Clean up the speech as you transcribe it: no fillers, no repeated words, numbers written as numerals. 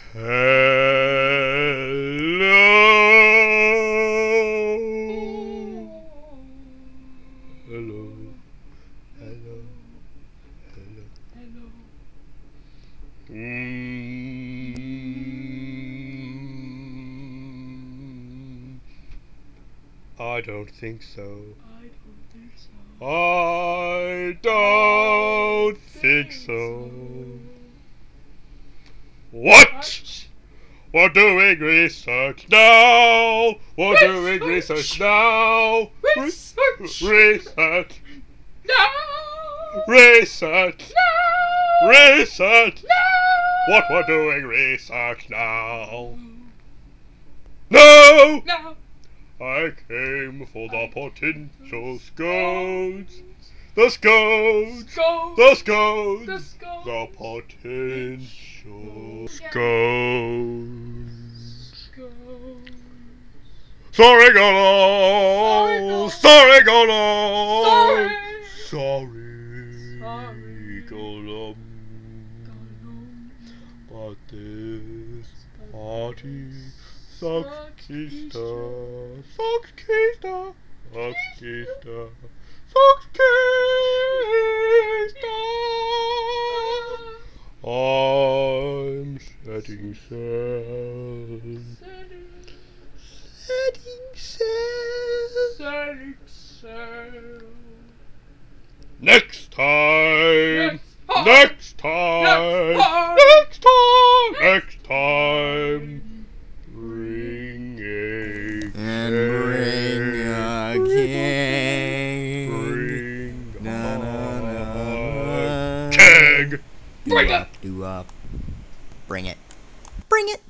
Hello. Hello. Hello. Hello. Hello. I don't think so. I don't think so. I don't think so. What? We're doing research now. We're doing research now. Research. Research. No. Research. No. Research. No. What we're doing research now. No. No. I came for the potential scones. The scones. The scones. The scones. The potential Scones. scones. Sorry, Gollum. Sorry, Gollum. Sorry, Gollum. But this party sucks, Keister. Sucks, Keister. Sucks, Keister. Sucks, Keister. I'm setting sail. Setting sail. Setting sail. Next time. Next Next time. Next time. Next time. Bring a And bring a keg. Bring Na, a na, na, na. keg. Bring it. Do up. Bring it. Bring it.